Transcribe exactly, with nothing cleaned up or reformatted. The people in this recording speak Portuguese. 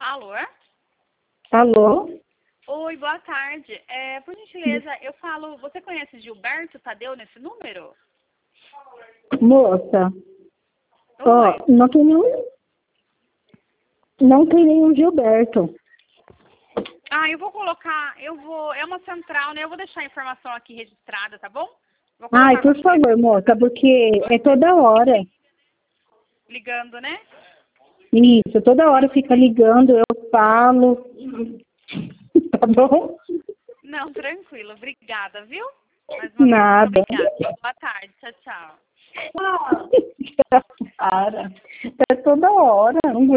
Alô? Alô? Oi, boa tarde. É, por gentileza, eu falo... Você conhece Gilberto Tadeu nesse número? Moça, Oi. ó, não tem nenhum, não tem nenhum Gilberto. Ah, eu vou colocar... Eu vou... É uma central, né? Eu vou deixar a informação aqui registrada, tá bom? Vou Ai, colocar por você favor, moça, porque é toda hora. ligando, né? Isso, toda hora fica ligando, eu falo. Tá bom? Não, tranquilo. Obrigada, viu? Mais uma vez, muito Nada. obrigada. Boa tarde. Tchau, tchau. Para. É toda hora. Não